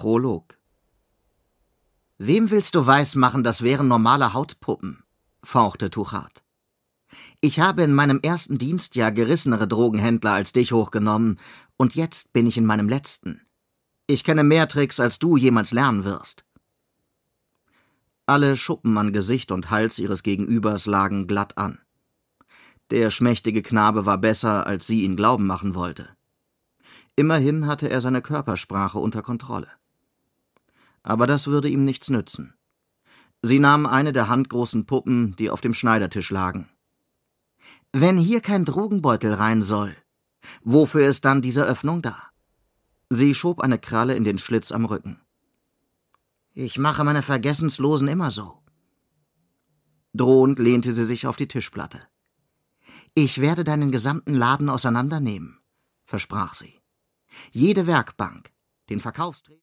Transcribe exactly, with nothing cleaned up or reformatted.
Prolog. »Wem willst du weismachen, das wären normale Hautpuppen?« fauchte Tuchard. »Ich habe in meinem ersten Dienstjahr gerissenere Drogenhändler als dich hochgenommen, und jetzt bin ich in meinem letzten. Ich kenne mehr Tricks, als du jemals lernen wirst.« Alle Schuppen an Gesicht und Hals ihres Gegenübers lagen glatt an. Der schmächtige Knabe war besser, als sie ihn glauben machen wollte. Immerhin hatte er seine Körpersprache unter Kontrolle. Aber das würde ihm nichts nützen. Sie nahm eine der handgroßen Puppen, die auf dem Schneidertisch lagen. »Wenn hier kein Drogenbeutel rein soll, wofür ist dann diese Öffnung da?« Sie schob eine Kralle in den Schlitz am Rücken. »Ich mache meine Vergessenslosen immer so.« Drohend lehnte sie sich auf die Tischplatte. »Ich werde deinen gesamten Laden auseinandernehmen«, versprach sie. »Jede Werkbank, den Verkaufstresen.«